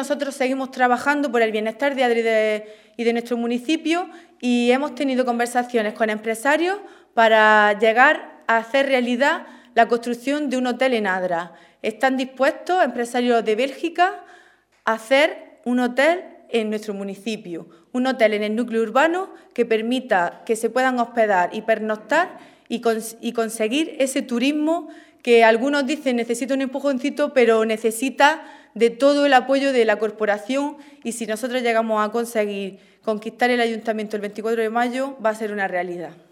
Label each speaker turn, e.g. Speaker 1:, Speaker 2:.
Speaker 1: nosotros seguimos trabajando por el bienestar de Adri y de nuestro municipio y hemos tenido conversaciones con empresarios para llegar a hacer realidad la construcción de un hotel en Adra. Están dispuestos empresarios de Bélgica a hacer un hotel en nuestro municipio, un hotel en el núcleo urbano que permita que se puedan hospedar y pernoctar y conseguir ese turismo que algunos dicen necesita un empujoncito, pero necesita de todo el apoyo de la corporación y si nosotros llegamos a conseguir conquistar el ayuntamiento el 24 de mayo va a ser una realidad.